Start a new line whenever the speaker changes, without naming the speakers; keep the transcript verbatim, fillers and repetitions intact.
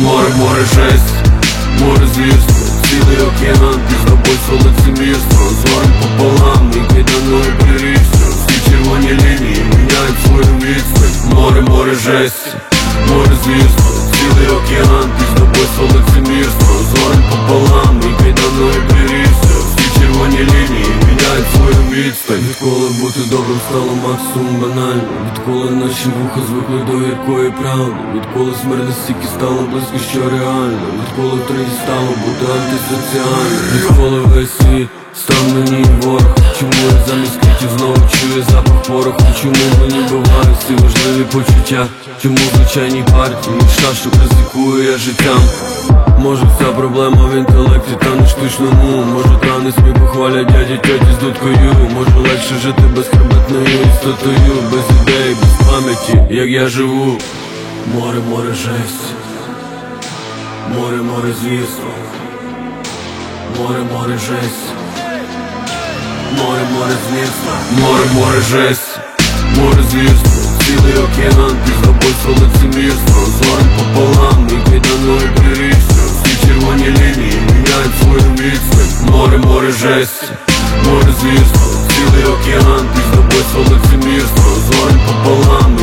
Море, море, жесть, море звірства, цілий океан, піздобойство, лицемірство, зором пополам, мій кайданою прирівся. Всі червоні лінії міняють свою відстань. Море, море, жесть, море звірства, цілий океан, піздобойство, лицемірство, зором пополам, мій кайданою прирівся. Всі червоні лінії міняють свою відстань. Відколи бути добрим стало максимум банально, відколи наші вуха звикли до гіркої правди, відколи смерть настільки стало близько, що реально, відколи в тренді стало бути антисоціально, відколи весь світ став мені ворог. Чому я замість квітів знову чую запах пороху? Чому мені бувають всі важливі почуття? Чому в звичайній партії шашок ризикую я життям? Може вся проблема в інтелекті та не штучному. Може танець мій похвалять дяді тьоті з дудкою. Може легше жити безхребетною істотою, без ідей, без пам'яті, як я живу. Море, море, жесть, море, море, звірства, море, море, жесть, море, море, звірства, море, море, жесть, море, звірства, цілий океан, піздобойство, лицемірство, зором пополам, мій кайданою прирівся. Всі червоні лінії міняють свою відстань. Море, море, жесть, море, звірства, цілий океан, піздобойство, лицемірство, зором пополам.